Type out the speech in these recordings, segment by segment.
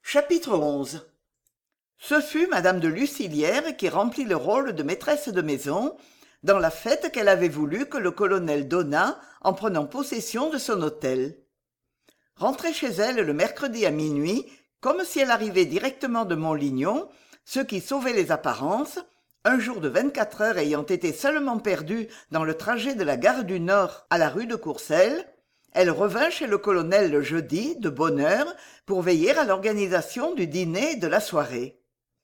Chapitre 11. Ce fut madame de Lucilière qui remplit le rôle de maîtresse de maison dans la fête qu'elle avait voulu que le colonel donnât en prenant possession de son hôtel. Rentrée chez elle le mercredi à minuit, comme si elle arrivait directement de Montlignon, ce qui sauvait les apparences, un jour de 24 heures ayant été seulement perdu dans le trajet de la gare du Nord à la rue de Courcelles, elle revint chez le colonel le jeudi, de bonne heure, pour veiller à l'organisation du dîner et de la soirée.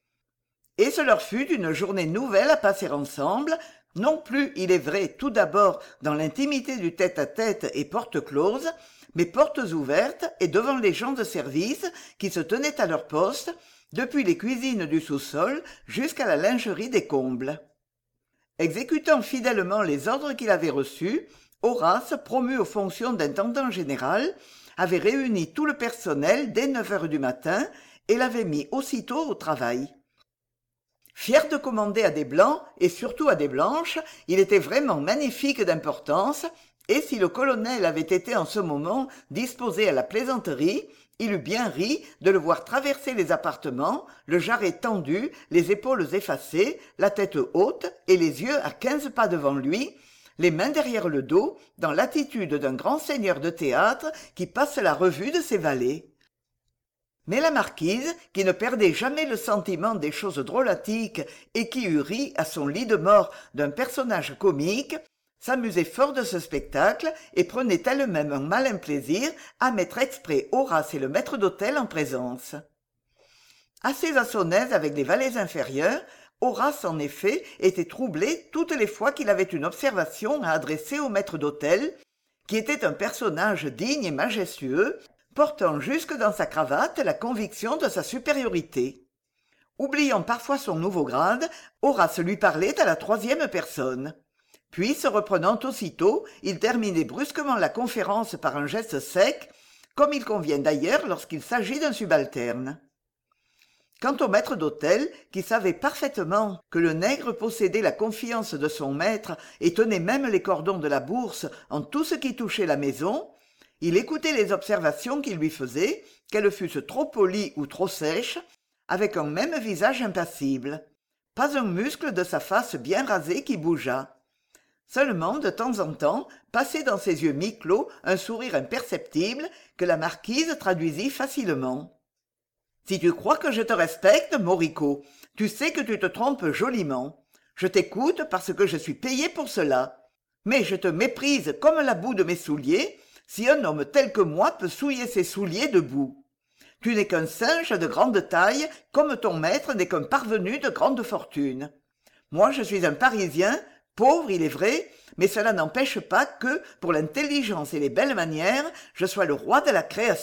Et ce leur fut une journée nouvelle à passer ensemble, non plus, il est vrai, tout d'abord dans l'intimité du tête-à-tête et porte close, mais portes ouvertes et devant les gens de service qui se tenaient à leur poste, depuis les cuisines du sous-sol jusqu'à la lingerie des combles. Exécutant fidèlement les ordres qu'il avait reçus, Horace, promu aux fonctions d'intendant général, avait réuni tout le personnel dès 9 heures du matin et l'avait mis aussitôt au travail. Fier de commander à des blancs et surtout à des blanches, il était vraiment magnifique d'importance, et si le colonel avait été en ce moment disposé à la plaisanterie, il eût bien ri de le voir traverser les appartements, le jarret tendu, les épaules effacées, la tête haute et les yeux à 15 pas devant lui, les mains derrière le dos, dans l'attitude d'un grand seigneur de théâtre qui passe la revue de ses valets. Mais la marquise, qui ne perdait jamais le sentiment des choses drôlatiques et qui eût ri à son lit de mort d'un personnage comique, s'amusait fort de ce spectacle et prenait elle-même un malin plaisir à mettre exprès Horace et le maître d'hôtel en présence. Assez à son aise avec les valets inférieurs, Horace, en effet, était troublé toutes les fois qu'il avait une observation à adresser au maître d'hôtel, qui était un personnage digne et majestueux, portant jusque dans sa cravate la conviction de sa supériorité. Oubliant parfois son nouveau grade, Horace lui parlait à la troisième personne. Puis, se reprenant aussitôt, il terminait brusquement la conférence par un geste sec, comme il convient d'ailleurs lorsqu'il s'agit d'un subalterne. Quant au maître d'hôtel, qui savait parfaitement que le nègre possédait la confiance de son maître et tenait même les cordons de la bourse en tout ce qui touchait la maison, il écoutait les observations qu'il lui faisait, qu'elles fussent trop polies ou trop sèches, avec un même visage impassible. Pas un muscle de sa face bien rasée qui bougeât. Seulement, de temps en temps, passait dans ses yeux mi-clos un sourire imperceptible que la marquise traduisit facilement. « Si tu crois que je te respecte, Moricaud, tu sais que tu te trompes joliment. Je t'écoute parce que je suis payé pour cela. Mais je te méprise comme la boue de mes souliers, si un homme tel que moi peut souiller ses souliers de boue. Tu n'es qu'un singe de grande taille, comme ton maître n'est qu'un parvenu de grande fortune. Moi, je suis un Parisien, pauvre, il est vrai, mais cela n'empêche pas que, pour l'intelligence et les belles manières, je sois le roi de la création. »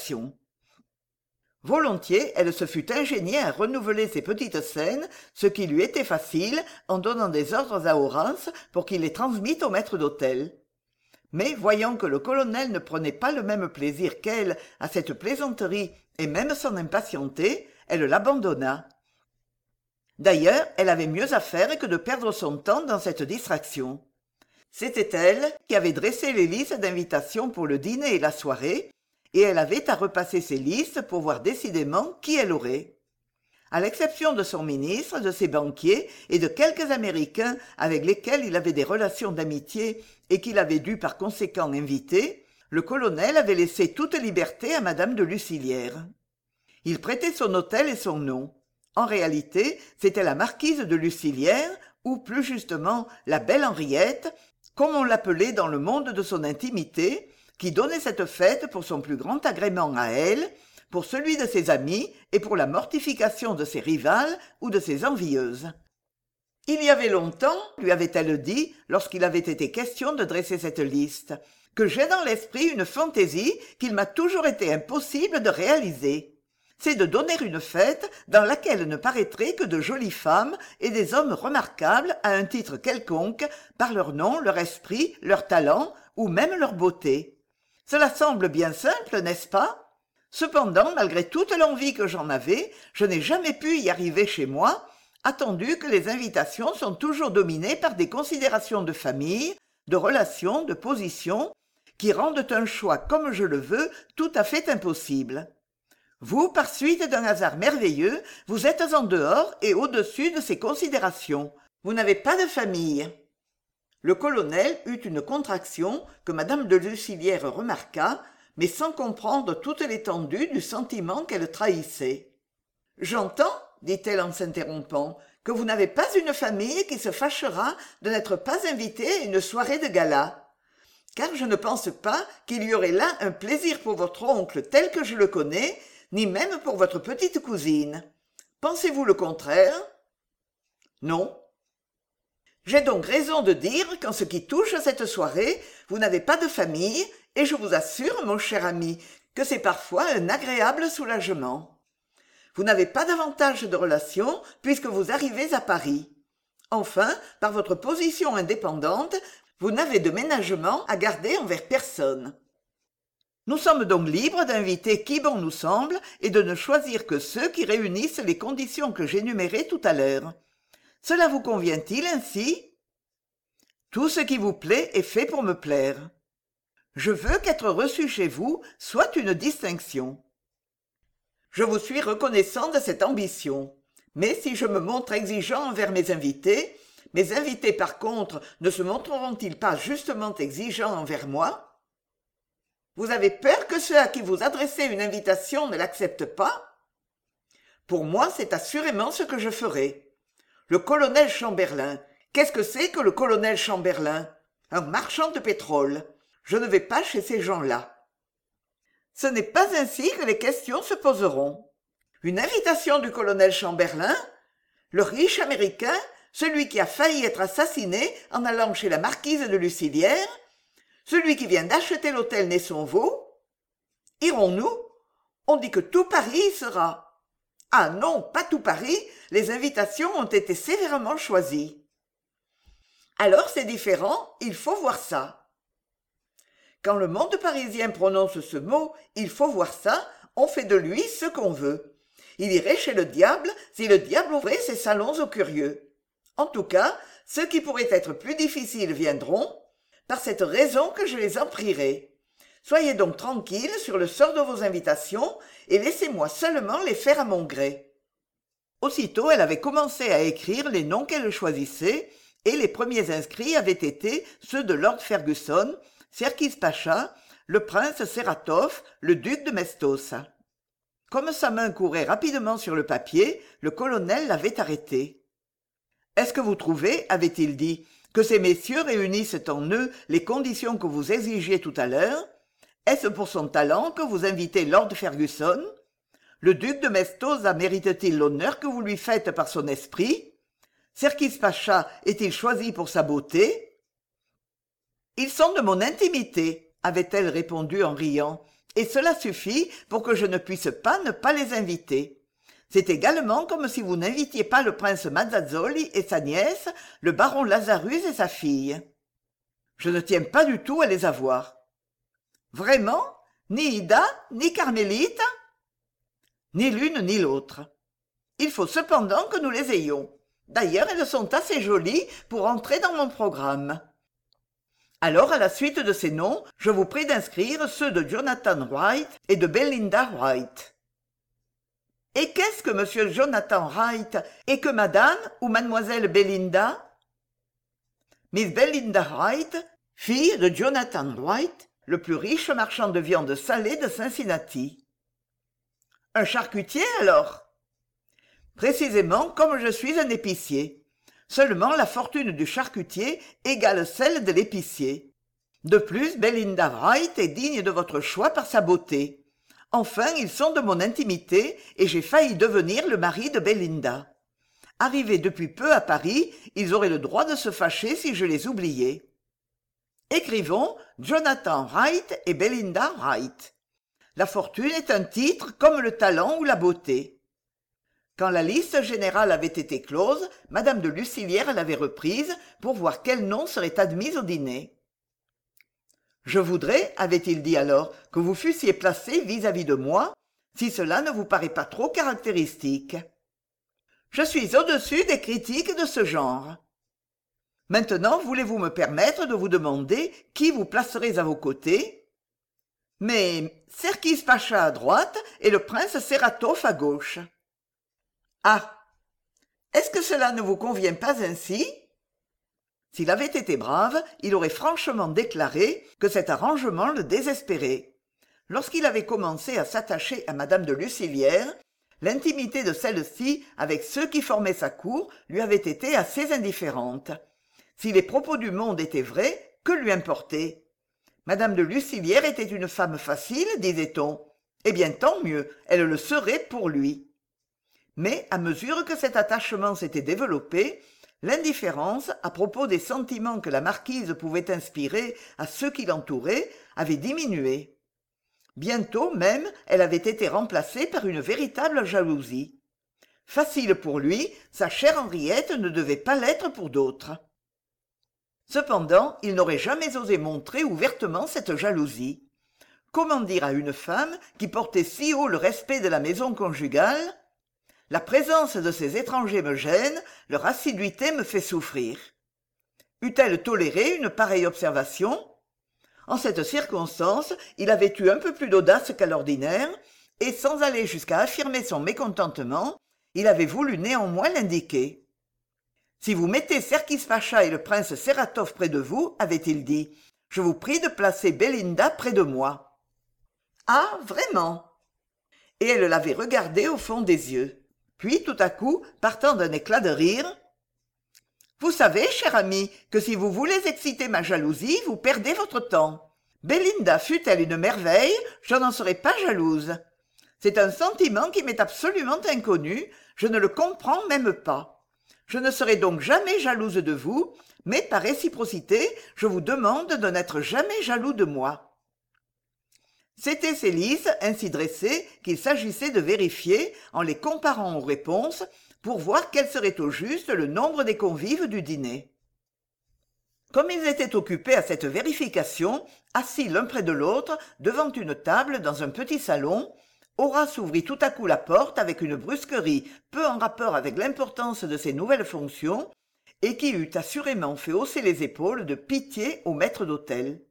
Volontiers, elle se fut ingéniée à renouveler ces petites scènes, ce qui lui était facile, en donnant des ordres à Horace pour qu'il les transmît au maître d'hôtel. Mais voyant que le colonel ne prenait pas le même plaisir qu'elle à cette plaisanterie et même s'en impatientait, elle l'abandonna. D'ailleurs, elle avait mieux à faire que de perdre son temps dans cette distraction. C'était elle qui avait dressé les listes d'invitations pour le dîner et la soirée, et elle avait à repasser ces listes pour voir décidément qui elle aurait. À l'exception de son ministre, de ses banquiers et de quelques Américains avec lesquels il avait des relations d'amitié et qu'il avait dû par conséquent inviter, le colonel avait laissé toute liberté à madame de Lucilière. Il prêtait son hôtel et son nom. En réalité, c'était la marquise de Lucilière, ou plus justement la belle Henriette, comme on l'appelait dans le monde de son intimité, qui donnait cette fête pour son plus grand agrément à elle, pour celui de ses amis et pour la mortification de ses rivales ou de ses envieuses. Il y avait longtemps, lui avait-elle dit, lorsqu'il avait été question de dresser cette liste, que j'ai dans l'esprit une fantaisie qu'il m'a toujours été impossible de réaliser. C'est de donner une fête dans laquelle ne paraîtraient que de jolies femmes et des hommes remarquables à un titre quelconque par leur nom, leur esprit, leur talent ou même leur beauté. Cela semble bien simple, n'est-ce pas ? Cependant, malgré toute l'envie que j'en avais, je n'ai jamais pu y arriver chez moi, attendu que les invitations sont toujours dominées par des considérations de famille, de relations, de position, qui rendent un choix comme je le veux tout à fait impossible. Vous, par suite d'un hasard merveilleux, vous êtes en dehors et au-dessus de ces considérations. Vous n'avez pas de famille. Le colonel eut une contraction que madame de Lucylière remarqua, mais sans comprendre toute l'étendue du sentiment qu'elle trahissait. « J'entends, dit-elle en s'interrompant, que vous n'avez pas une famille qui se fâchera de n'être pas invitée à une soirée de gala. Car je ne pense pas qu'il y aurait là un plaisir pour votre oncle tel que je le connais, ni même pour votre petite cousine. Pensez-vous le contraire ? Non. J'ai donc raison de dire qu'en ce qui touche à cette soirée, vous n'avez pas de famille, et je vous assure, mon cher ami, que c'est parfois un agréable soulagement. Vous n'avez pas davantage de relations puisque vous arrivez à Paris. Enfin, par votre position indépendante, vous n'avez de ménagement à garder envers personne. Nous sommes donc libres d'inviter qui bon nous semble et de ne choisir que ceux qui réunissent les conditions que j'énumérais tout à l'heure. Cela vous convient-il ainsi ? Tout ce qui vous plaît est fait pour me plaire. Je veux qu'être reçu chez vous soit une distinction. Je vous suis reconnaissant de cette ambition. Mais si je me montre exigeant envers mes invités par contre ne se montreront-ils pas justement exigeants envers moi ? Vous avez peur que ceux à qui vous adressez une invitation ne l'acceptent pas ? Pour moi, c'est assurément ce que je ferai. Le colonel Chamberlain, qu'est-ce que c'est que le colonel Chamberlain ? Un marchand de pétrole. Je ne vais pas chez ces gens-là. Ce n'est pas ainsi que les questions se poseront. Une invitation du colonel Chamberlain ? Le riche Américain, celui qui a failli être assassiné en allant chez la marquise de Lucylière ? Celui qui vient d'acheter l'hôtel Naissonvaux ? Irons-nous ? On dit que tout Paris y sera. Ah non, pas tout Paris, les invitations ont été sévèrement choisies. Alors c'est différent, il faut voir ça. Quand le monde parisien prononce ce mot « il faut voir ça », on fait de lui ce qu'on veut. Il irait chez le diable si le diable ouvrait ses salons aux curieux. En tout cas, ceux qui pourraient être plus difficiles viendront, par cette raison que je les en prierai. Soyez donc tranquille sur le sort de vos invitations et laissez-moi seulement les faire à mon gré. Aussitôt, elle avait commencé à écrire les noms qu'elle choisissait, et les premiers inscrits avaient été ceux de Lord Fergusson, Serkis Pacha, le prince Seratov, le duc de Mestosa. Comme sa main courait rapidement sur le papier, le colonel l'avait arrêté. « Est-ce que vous trouvez, avait-il dit, que ces messieurs réunissent en eux les conditions que vous exigiez tout à l'heure ? Est-ce pour son talent que vous invitez Lord Fergusson ? Le duc de Mestosa mérite-t-il l'honneur que vous lui faites par son esprit ? Serkis Pacha est-il choisi pour sa beauté ? Ils sont de mon intimité, avait-elle répondu en riant, et cela suffit pour que je ne puisse pas ne pas les inviter. C'est également comme si vous n'invitiez pas le prince Mazzazzoli et sa nièce, le baron Lazarus et sa fille. Je ne tiens pas du tout à les avoir. Vraiment ? Ni Ida, ni Carmélite ? Ni l'une ni l'autre. Il faut cependant que nous les ayons. D'ailleurs, elles sont assez jolies pour entrer dans mon programme. Alors, à la suite de ces noms, je vous prie d'inscrire ceux de Jonathan Wright et de Belinda Wright. Et qu'est-ce que monsieur Jonathan Wright et que madame ou mademoiselle Belinda ? Miss Belinda Wright, fille de Jonathan Wright, le plus riche marchand de viande salée de Cincinnati. Un charcutier, alors ? Précisément comme je suis un épicier. Seulement la fortune du charcutier égale celle de l'épicier. De plus, Belinda Wright est digne de votre choix par sa beauté. Enfin, ils sont de mon intimité et j'ai failli devenir le mari de Belinda. Arrivés depuis peu à Paris, ils auraient le droit de se fâcher si je les oubliais. Écrivons Jonathan Wright et Belinda Wright. La fortune est un titre comme le talent ou la beauté. Quand la liste générale avait été close, madame de Lucylière l'avait reprise pour voir quel nom serait admis au dîner. « Je voudrais, avait-il dit alors, que vous fussiez placé vis-à-vis de moi, si cela ne vous paraît pas trop caractéristique. Je suis au-dessus des critiques de ce genre. Maintenant, voulez-vous me permettre de vous demander qui vous placerez à vos côtés ? mais Serkis Pacha à droite et le prince Seratov à gauche. Ah, est-ce que cela ne vous convient pas ainsi? S'il avait été brave, il aurait franchement déclaré que cet arrangement le désespérait. Lorsqu'il avait commencé à s'attacher à madame de Lucilière, l'intimité de celle-ci avec ceux qui formaient sa cour lui avait été assez indifférente. Si les propos du monde étaient vrais, que lui importait? Madame de Lucilière était une femme facile, disait-on. Eh bien, tant mieux, elle le serait pour lui. Mais à mesure que cet attachement s'était développé, l'indifférence à propos des sentiments que la marquise pouvait inspirer à ceux qui l'entouraient avait diminué. Bientôt même, elle avait été remplacée par une véritable jalousie. Facile pour lui, sa chère Henriette ne devait pas l'être pour d'autres. Cependant, il n'aurait jamais osé montrer ouvertement cette jalousie. Comment dire à une femme qui portait si haut le respect de la maison conjugale: la présence de ces étrangers me gêne, leur assiduité me fait souffrir. Eût-elle toléré une pareille observation? En cette circonstance, il avait eu un peu plus d'audace qu'à l'ordinaire, et sans aller jusqu'à affirmer son mécontentement, il avait voulu néanmoins l'indiquer. Si vous mettez Serkis Pacha et le prince Seratov près de vous, avait-il dit, je vous prie de placer Belinda près de moi. Ah, vraiment? Et elle l'avait regardé au fond des yeux. Puis, tout à coup, partant d'un éclat de rire, vous savez, cher ami, que si vous voulez exciter ma jalousie, vous perdez votre temps. Belinda fût-elle une merveille, je n'en serais pas jalouse. C'est un sentiment qui m'est absolument inconnu, je ne le comprends même pas. Je ne serai donc jamais jalouse de vous, mais par réciprocité, je vous demande de n'être jamais jaloux de moi. C'étaient ces listes ainsi dressées qu'il s'agissait de vérifier en les comparant aux réponses pour voir quel serait au juste le nombre des convives du dîner. Comme ils étaient occupés à cette vérification, assis l'un près de l'autre devant une table dans un petit salon, Horace ouvrit tout à coup la porte avec une brusquerie peu en rapport avec l'importance de ses nouvelles fonctions et qui eût assurément fait hausser les épaules de pitié au maître d'hôtel.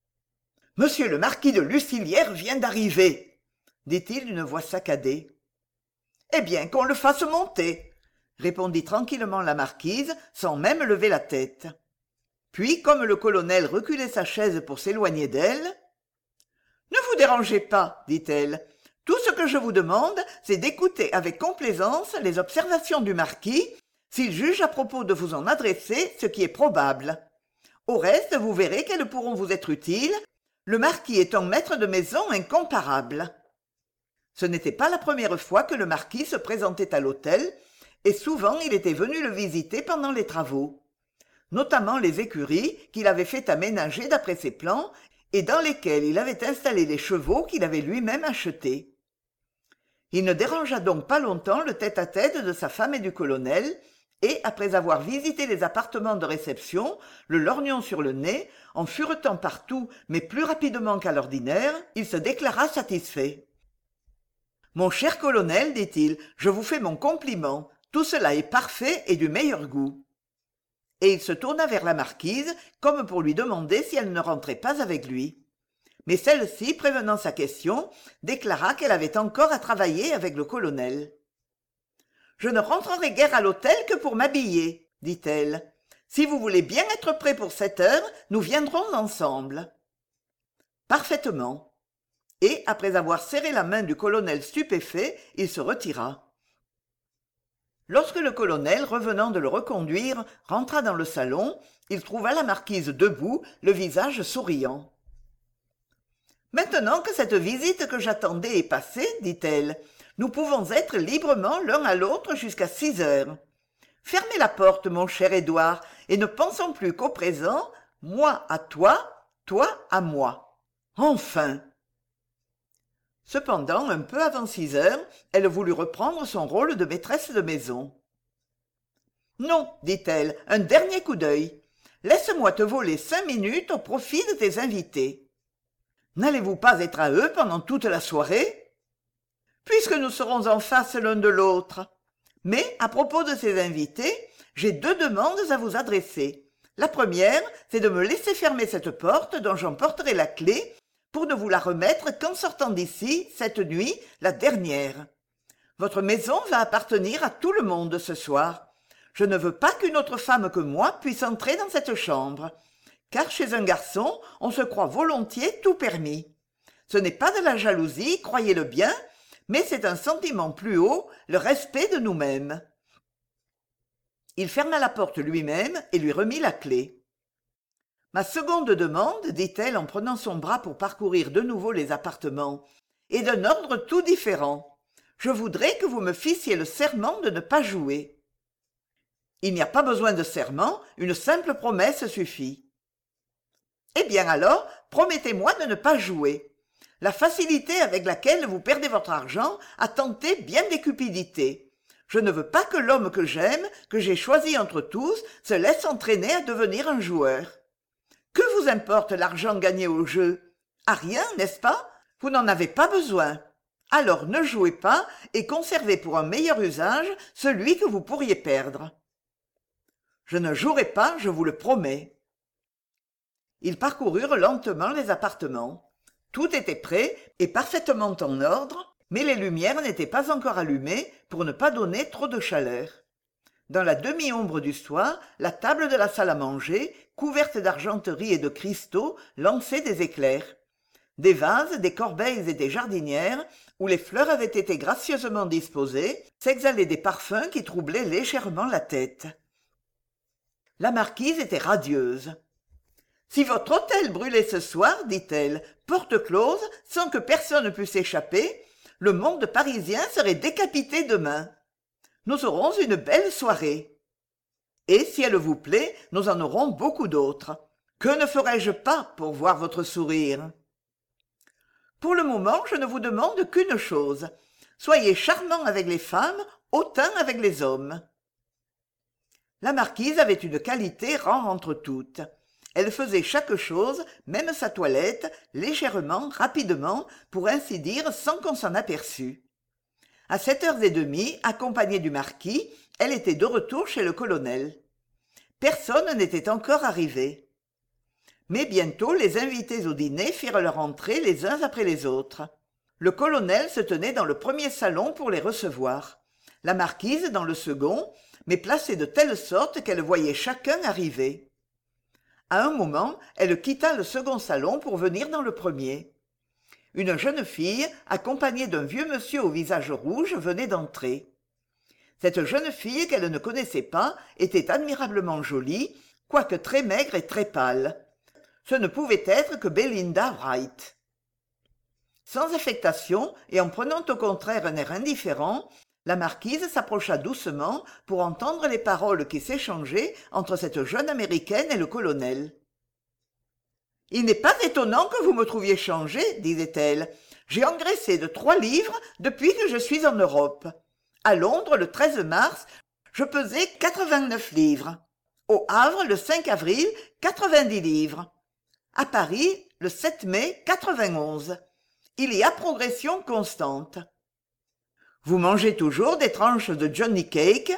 « Monsieur le marquis de Lucilière vient d'arriver !» dit-il d'une voix saccadée. « Eh bien, qu'on le fasse monter !» répondit tranquillement la marquise, sans même lever la tête. Puis, comme le colonel reculait sa chaise pour s'éloigner d'elle, « Ne vous dérangez pas, dit-elle. Tout ce que je vous demande, c'est d'écouter avec complaisance les observations du marquis, s'il juge à propos de vous en adresser, ce qui est probable. Au reste, vous verrez qu'elles pourront vous être utiles, le marquis est un maître de maison incomparable. » Ce n'était pas la première fois que le marquis se présentait à l'hôtel, et souvent il était venu le visiter pendant les travaux, notamment les écuries qu'il avait fait aménager d'après ses plans et dans lesquelles il avait installé les chevaux qu'il avait lui-même achetés. Il ne dérangea donc pas longtemps le tête-à-tête de sa femme et du colonel, et, après avoir visité les appartements de réception, le lorgnon sur le nez, en furetant partout, mais plus rapidement qu'à l'ordinaire, il se déclara satisfait. « Mon cher colonel, dit-il, je vous fais mon compliment. Tout cela est parfait et du meilleur goût. » Et il se tourna vers la marquise, comme pour lui demander si elle ne rentrait pas avec lui. Mais celle-ci, prévenant sa question, déclara qu'elle avait encore à travailler avec le colonel. « Je ne rentrerai guère à l'hôtel que pour m'habiller, dit-elle. Si vous voulez bien être prêt pour 7 heures, nous viendrons ensemble. » Parfaitement. Et, après avoir serré la main du colonel stupéfait, il se retira. Lorsque le colonel, revenant de le reconduire, rentra dans le salon, il trouva la marquise debout, le visage souriant. « Maintenant que cette visite que j'attendais est passée, dit-elle, nous pouvons être librement l'un à l'autre jusqu'à 6 heures. Fermez la porte, mon cher Édouard, et ne pensons plus qu'au présent, moi à toi, toi à moi. Enfin !» Cependant, un peu avant 6 heures, elle voulut reprendre son rôle de maîtresse de maison. « Non, dit-elle, un dernier coup d'œil. Laisse-moi te voler 5 minutes au profit de tes invités. N'allez-vous pas être à eux pendant toute la soirée? Puisque nous serons en face l'un de l'autre. Mais, à propos de ces invités, j'ai 2 demandes à vous adresser. La première, c'est de me laisser fermer cette porte dont j'emporterai la clé, pour ne vous la remettre qu'en sortant d'ici, cette nuit, la dernière. Votre maison va appartenir à tout le monde ce soir. Je ne veux pas qu'une autre femme que moi puisse entrer dans cette chambre, car chez un garçon, on se croit volontiers tout permis. Ce n'est pas de la jalousie, croyez-le bien, mais c'est un sentiment plus haut, le respect de nous-mêmes. Il ferma la porte lui-même et lui remit la clé. Ma seconde demande, dit-elle en prenant son bras pour parcourir de nouveau les appartements, est d'un ordre tout différent. Je voudrais que vous me fissiez le serment de ne pas jouer. Il n'y a pas besoin de serment, une simple promesse suffit. Eh bien alors, promettez-moi de ne pas jouer. La facilité avec laquelle vous perdez votre argent a tenté bien des cupidités. Je ne veux pas que l'homme que j'aime, que j'ai choisi entre tous, se laisse entraîner à devenir un joueur. Que vous importe l'argent gagné au jeu? À rien, n'est-ce pas? Vous n'en avez pas besoin. Alors ne jouez pas et conservez pour un meilleur usage celui que vous pourriez perdre. Je ne jouerai pas, je vous le promets. Ils parcoururent lentement les appartements. Tout était prêt et parfaitement en ordre, mais les lumières n'étaient pas encore allumées pour ne pas donner trop de chaleur. Dans la demi-ombre du soir, la table de la salle à manger, couverte d'argenterie et de cristaux, lançait des éclairs. Des vases, des corbeilles et des jardinières, où les fleurs avaient été gracieusement disposées, s'exhalaient des parfums qui troublaient légèrement la tête. La marquise était radieuse. « Si votre hôtel brûlait ce soir, dit-elle, porte close, sans que personne puisse échapper, le monde parisien serait décapité demain. Nous aurons une belle soirée. Et si elle vous plaît, nous en aurons beaucoup d'autres. Que ne ferais-je pas pour voir votre sourire? Pour le moment, je ne vous demande qu'une chose. Soyez charmant avec les femmes, hautain avec les hommes. » La marquise avait une qualité rare entre toutes. Elle faisait chaque chose, même sa toilette, légèrement, rapidement, pour ainsi dire sans qu'on s'en aperçût. À 7h30, accompagnée du marquis, elle était de retour chez le colonel. Personne n'était encore arrivé. Mais bientôt les invités au dîner firent leur entrée les uns après les autres. Le colonel se tenait dans le premier salon pour les recevoir, la marquise dans le second, mais placée de telle sorte qu'elle voyait chacun arriver. À un moment, elle quitta le second salon pour venir dans le premier. Une jeune fille, accompagnée d'un vieux monsieur au visage rouge, venait d'entrer. Cette jeune fille qu'elle ne connaissait pas était admirablement jolie, quoique très maigre et très pâle. Ce ne pouvait être que Belinda Wright. Sans affectation et en prenant au contraire un air indifférent, la marquise s'approcha doucement pour entendre les paroles qui s'échangeaient entre cette jeune américaine et le colonel. « Il n'est pas étonnant que vous me trouviez changé, disait-elle. J'ai engraissé de 3 livres depuis que je suis en Europe. À Londres, le 13 mars, je pesais 89 livres. Au Havre, le 5 avril, 90 livres. À Paris, le 7 mai, 91. Il y a progression constante. Vous mangez toujours des tranches de Johnny Cake?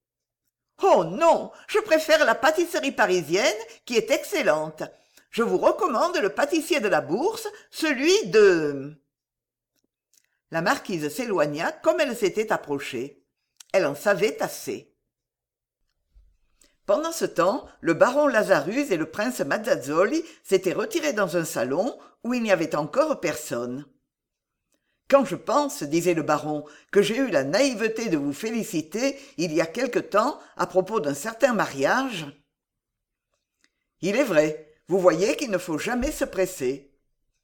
Oh non, je préfère la pâtisserie parisienne qui est excellente. Je vous recommande le pâtissier de la Bourse, celui de... La marquise s'éloigna comme elle s'était approchée. Elle en savait assez. Pendant ce temps, le baron Lazarus et le prince Mazzazzoli s'étaient retirés dans un salon où il n'y avait encore personne. Quand je pense, disait le baron, que j'ai eu la naïveté de vous féliciter il y a quelque temps à propos d'un certain mariage. Il est vrai, vous voyez qu'il ne faut jamais se presser.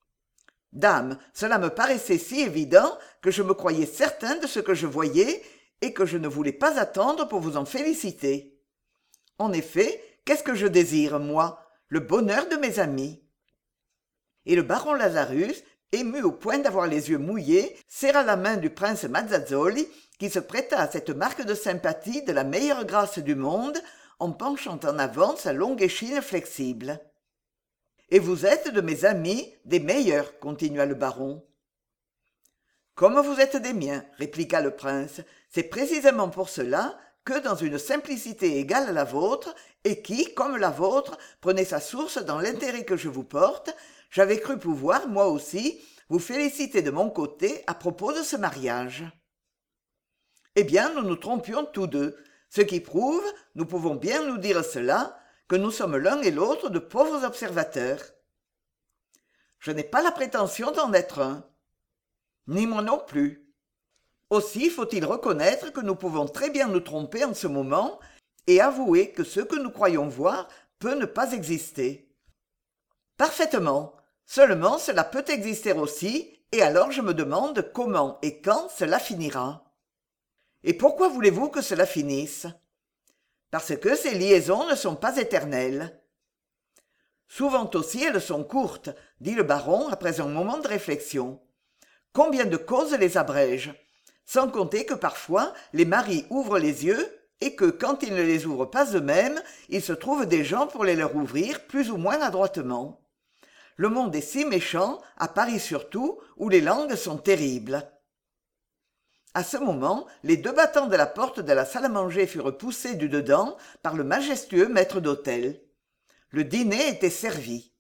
Dame, cela me paraissait si évident que je me croyais certain de ce que je voyais et que je ne voulais pas attendre pour vous en féliciter. En effet, qu'est-ce que je désire, moi? Le bonheur de mes amis. Et le baron Lazarus, ému au point d'avoir les yeux mouillés, serra la main du prince Mazzazzoli, qui se prêta à cette marque de sympathie de la meilleure grâce du monde, en penchant en avant sa longue échine flexible. « Et vous êtes de mes amis, des meilleurs, » continua le baron. « Comme vous êtes des miens, » répliqua le prince, « c'est précisément pour cela que dans une simplicité égale à la vôtre, et qui, comme la vôtre, prenait sa source dans l'intérêt que je vous porte, j'avais cru pouvoir, moi aussi, vous féliciter de mon côté à propos de ce mariage. Eh bien, nous nous trompions tous deux, ce qui prouve, nous pouvons bien nous dire cela, que nous sommes l'un et l'autre de pauvres observateurs. Je n'ai pas la prétention d'en être un. Ni moi non plus. Aussi faut-il reconnaître que nous pouvons très bien nous tromper en ce moment et avouer que ce que nous croyons voir peut ne pas exister. Parfaitement. Seulement cela peut exister aussi, et alors je me demande comment et quand cela finira. Et pourquoi voulez-vous que cela finisse? Parce que ces liaisons ne sont pas éternelles. Souvent aussi elles sont courtes, dit le baron après un moment de réflexion. Combien de causes les abrègent? Sans compter que parfois les maris ouvrent les yeux et que, quand ils ne les ouvrent pas eux-mêmes, il se trouve des gens pour les leur ouvrir plus ou moins adroitement. Le monde est si méchant, à Paris surtout, où les langues sont terribles. À ce moment, les deux battants de la porte de la salle à manger furent poussés du dedans par le majestueux maître d'hôtel. Le dîner était servi.